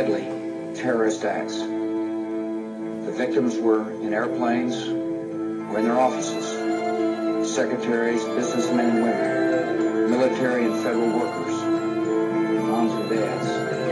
deadly terrorist acts. The victims were in airplanes or in their offices. Secretaries, businessmen and women, military and federal workers, moms and dads.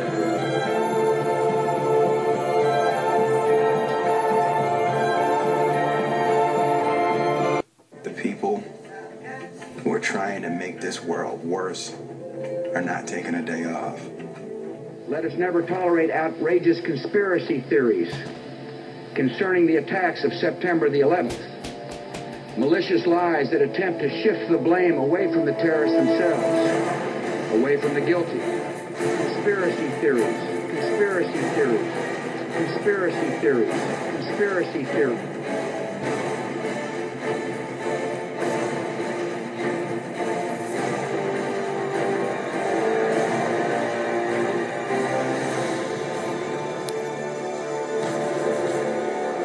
The people who are trying to make this world worse are not taking a day off. Let us never tolerate outrageous conspiracy theories concerning the attacks of September the 11th. Malicious lies that attempt to shift the blame away from the terrorists themselves, away from the guilty. Conspiracy theories, conspiracy theories, conspiracy theories, conspiracy theories.